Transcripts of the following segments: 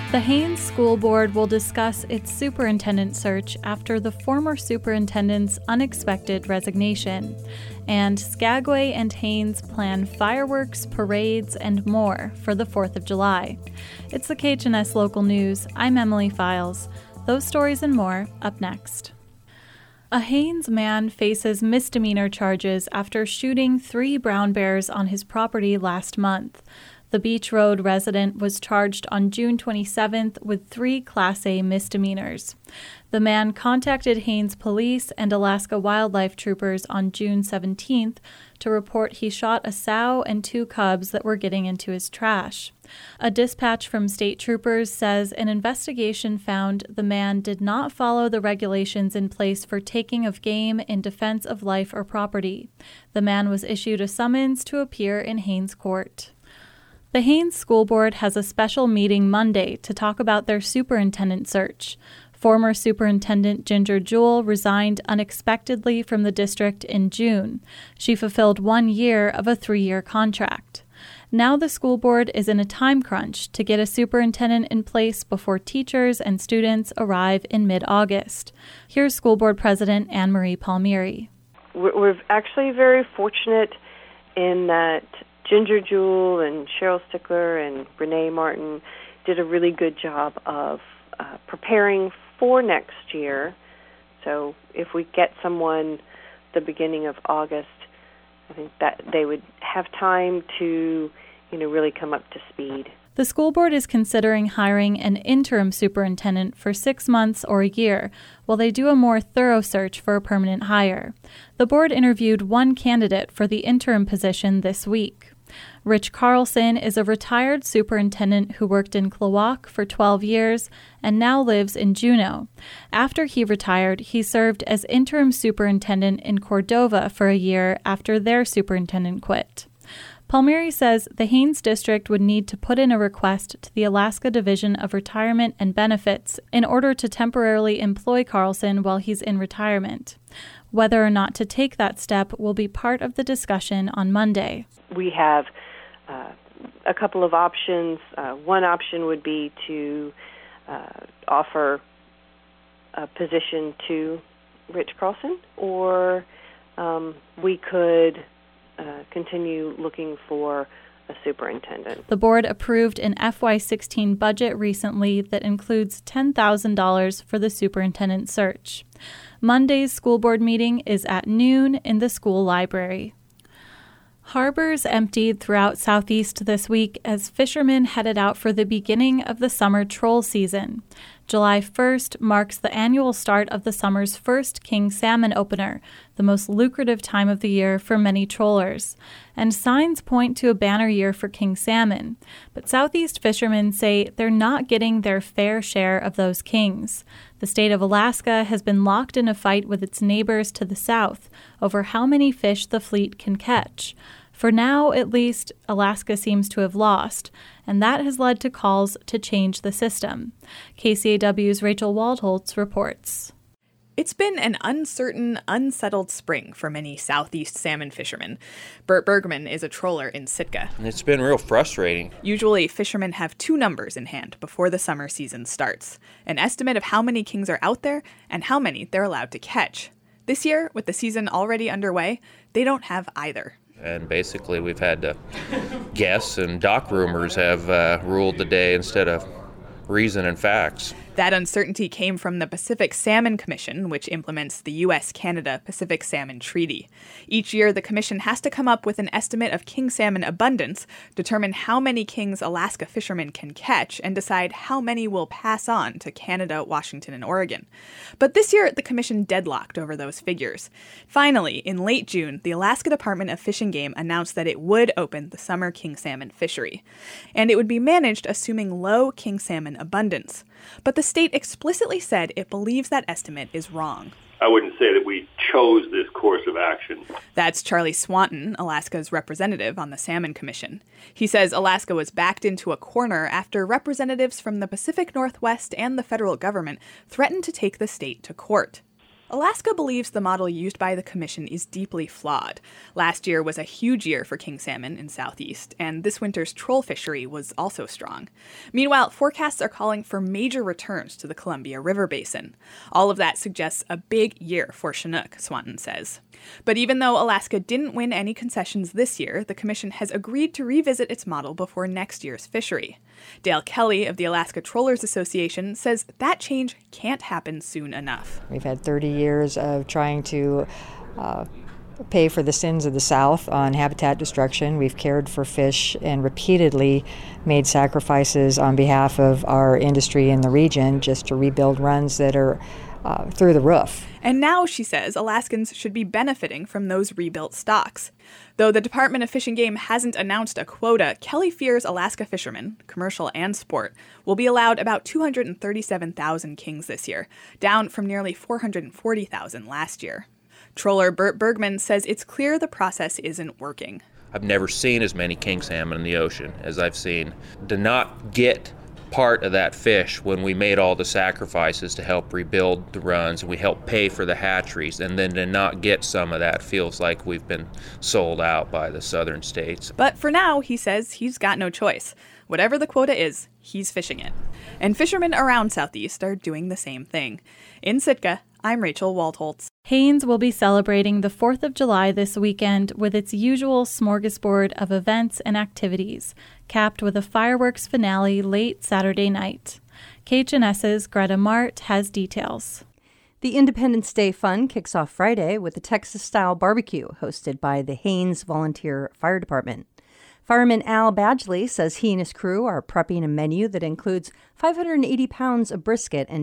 The Haines School Board will discuss its superintendent search after the former superintendent's unexpected resignation. And Skagway and Haines plan fireworks, parades, and more for the 4th of July. It's the KHNS Local News. I'm Emily Files. Those stories and more up next. A Haines man faces misdemeanor charges after shooting 3 brown bears on his property last month. The Beach Road resident was charged on June 27th with 3 Class A misdemeanors. The man contacted Haines Police and Alaska Wildlife Troopers on June 17th to report he shot a sow and 2 cubs that were getting into his trash. A dispatch from state troopers says an investigation found the man did not follow the regulations in place for taking of game in defense of life or property. The man was issued a summons to appear in Haines Court. The Haines School Board has a special meeting Monday to talk about their superintendent search. Former Superintendent Ginger Jewell resigned unexpectedly from the district in June. She fulfilled 1 year of a 3-year contract. Now the school board is in a time crunch to get a superintendent in place before teachers and students arrive in mid-August. Here's School Board President Anne Marie Palmieri. We're actually very fortunate in that Ginger Jewell and Cheryl Stickler and Renee Martin did a really good job of preparing for next year. So if we get someone the beginning of August, I think that they would have time to, really come up to speed. The school board is considering hiring an interim superintendent for 6 months or a year, while they do a more thorough search for a permanent hire. The board interviewed 1 candidate for the interim position this week. Rich Carlson is a retired superintendent who worked in Klawock for 12 years and now lives in Juneau. After he retired, he served as interim superintendent in Cordova for a year after their superintendent quit. Palmieri says the Haines District would need to put in a request to the Alaska Division of Retirement and Benefits in order to temporarily employ Carlson while he's in retirement. Whether or not to take that step will be part of the discussion on Monday. We have a couple of options. One option would be to offer a position to Rich Carlson, or we could continue looking for a superintendent. The board approved an FY16 budget recently that includes $10,000 for the superintendent search. Monday's school board meeting is at noon in the school library. Harbors emptied throughout Southeast this week as fishermen headed out for the beginning of the summer troll season. July 1st marks the annual start of the summer's first king salmon opener, the most lucrative time of the year for many trollers. And signs point to a banner year for king salmon. But Southeast fishermen say they're not getting their fair share of those kings. The state of Alaska has been locked in a fight with its neighbors to the south over how many fish the fleet can catch. For now, at least, Alaska seems to have lost, and that has led to calls to change the system. KCAW's Rachel Waldholtz reports. It's been an uncertain, unsettled spring for many Southeast salmon fishermen. Bert Bergman is a troller in Sitka. It's been real frustrating. Usually, fishermen have 2 numbers in hand before the summer season starts: an estimate of how many kings are out there and how many they're allowed to catch. This year, with the season already underway, they don't have either. And basically, we've had to guess, and dock rumors have ruled the day instead of reason and facts. That uncertainty came from the Pacific Salmon Commission, which implements the U.S.-Canada Pacific Salmon Treaty. Each year, the commission has to come up with an estimate of king salmon abundance, determine how many kings Alaska fishermen can catch, and decide how many will pass on to Canada, Washington, and Oregon. But this year, the commission deadlocked over those figures. Finally, in late June, the Alaska Department of Fish and Game announced that it would open the summer king salmon fishery. And it would be managed assuming low king salmon abundance. But the state explicitly said it believes that estimate is wrong. I wouldn't say that we chose this course of action. That's Charlie Swanton, Alaska's representative on the Salmon Commission. He says Alaska was backed into a corner after representatives from the Pacific Northwest and the federal government threatened to take the state to court. Alaska believes the model used by the commission is deeply flawed. Last year was a huge year for king salmon in Southeast, and this winter's troll fishery was also strong. Meanwhile, forecasts are calling for major returns to the Columbia River Basin. All of that suggests a big year for Chinook, Swanton says. But even though Alaska didn't win any concessions this year, the commission has agreed to revisit its model before next year's fishery. Dale Kelly of the Alaska Trollers Association says that change can't happen soon enough. We've had 30 years of trying to pay for the sins of the South on habitat destruction. We've cared for fish and repeatedly made sacrifices on behalf of our industry in the region just to rebuild runs that are through the roof. And now, she says, Alaskans should be benefiting from those rebuilt stocks. Though the Department of Fish and Game hasn't announced a quota, Kelly fears Alaska fishermen, commercial and sport, will be allowed about 237,000 kings this year, down from nearly 440,000 last year. Troller Bert Bergman says it's clear the process isn't working. I've never seen as many king salmon in the ocean as I've seen. To not get part of that fish when we made all the sacrifices to help rebuild the runs and we helped pay for the hatcheries, and then to not get some of that feels like we've been sold out by the southern states. But for now, he says he's got no choice. Whatever the quota is, he's fishing it. And fishermen around Southeast are doing the same thing. In Sitka, I'm Rachel Waldholtz. Haines will be celebrating the 4th of July this weekend with its usual smorgasbord of events and activities, capped with a fireworks finale late Saturday night. KHNS's Greta Mart has details. The Independence Day fun kicks off Friday with a Texas-style barbecue hosted by the Haines Volunteer Fire Department. Fireman Al Badgley says he and his crew are prepping a menu that includes 580 pounds of brisket and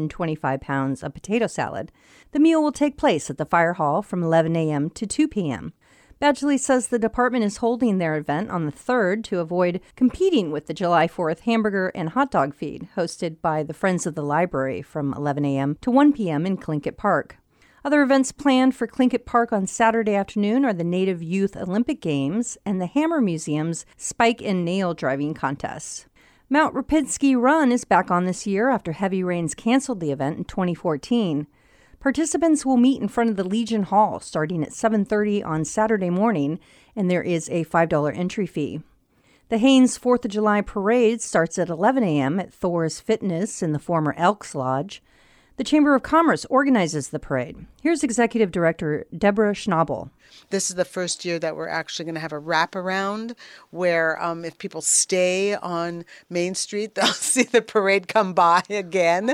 225 pounds of potato salad. The meal will take place at the fire hall from 11 a.m. to 2 p.m. Badgley says the department is holding their event on the 3rd to avoid competing with the July 4th hamburger and hot dog feed hosted by the Friends of the Library from 11 a.m. to 1 p.m. in Tlingit Park. Other events planned for Tlingit Park on Saturday afternoon are the Native Youth Olympic Games and the Hammer Museum's Spike and Nail Driving Contests. Mount Rapinski Run is back on this year after heavy rains canceled the event in 2014. Participants will meet in front of the Legion Hall starting at 7:30 on Saturday morning, and there is a $5 entry fee. The Haines 4th of July Parade starts at 11 a.m. at Thor's Fitness in the former Elks Lodge. The Chamber of Commerce organizes the parade. Here's Executive Director Deborah Schnabel. This is the first year that we're actually going to have a wraparound where if people stay on Main Street, they'll see the parade come by again.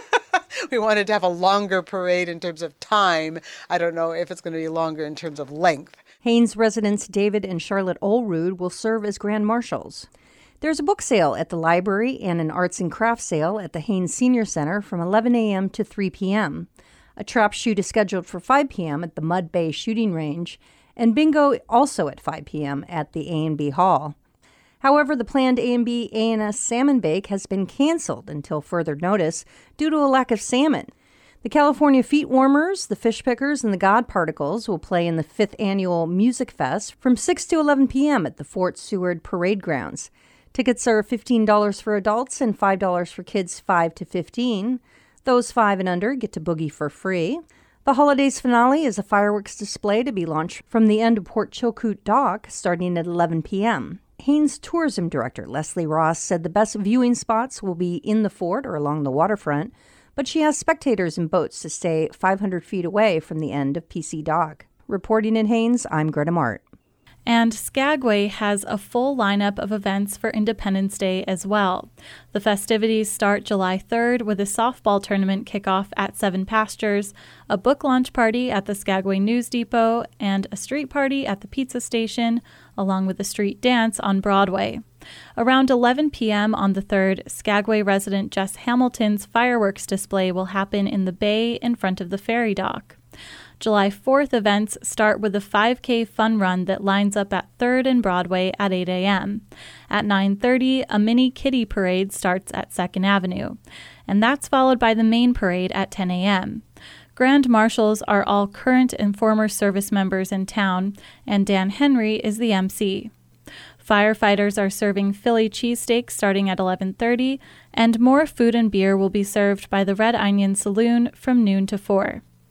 We wanted to have a longer parade in terms of time. I don't know if it's going to be longer in terms of length. Haines residents David and Charlotte Olrud will serve as grand marshals. There's a book sale at the library and an arts and crafts sale at the Haines Senior Center from 11 a.m. to 3 p.m. A trap shoot is scheduled for 5 p.m. at the Mud Bay Shooting Range, and bingo also at 5 p.m. at the A&B Hall. However, the planned A&B A&S Salmon Bake has been canceled until further notice due to a lack of salmon. The California Feet Warmers, the Fish Pickers, and the God Particles will play in the 5th annual Music Fest from 6 to 11 p.m. at the Fort Seward Parade Grounds. Tickets are $15 for adults and $5 for kids 5 to 15. Those 5 and under get to boogie for free. The holidays finale is a fireworks display to be launched from the end of Port Chilkoot Dock starting at 11 p.m. Haines Tourism Director Leslie Ross said the best viewing spots will be in the fort or along the waterfront, but she asked spectators in boats to stay 500 feet away from the end of PC Dock. Reporting in Haines, I'm Greta Mart. And Skagway has a full lineup of events for Independence Day as well. The festivities start July 3rd with a softball tournament kickoff at Seven Pastures, a book launch party at the Skagway News Depot, and a street party at the pizza station, along with a street dance on Broadway. Around 11 p.m. on the 3rd, Skagway resident Jess Hamilton's fireworks display will happen in the bay in front of the ferry dock. July 4th events start with a 5K fun run that lines up at 3rd and Broadway at 8 a.m. At 9:30, a mini kiddie parade starts at 2nd Avenue, and that's followed by the main parade at 10 a.m. Grand marshals are all current and former service members in town, and Dan Henry is the MC. Firefighters are serving Philly cheesesteaks starting at 11:30, and more food and beer will be served by the Red Onion Saloon from noon to 4.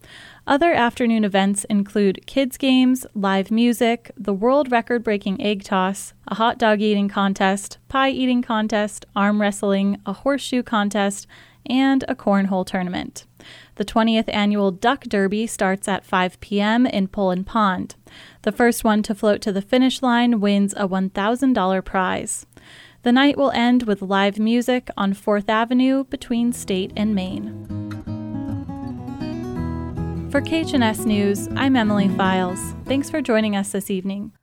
Other afternoon events include kids' games, live music, the world record-breaking egg toss, a hot dog eating contest, pie eating contest, arm wrestling, a horseshoe contest, and a cornhole tournament. The 20th annual Duck Derby starts at 5 p.m. in Poland Pond. The first one to float to the finish line wins a $1,000 prize. The night will end with live music on 4th Avenue between State and Main. For KHNS News, I'm Emily Files. Thanks for joining us this evening.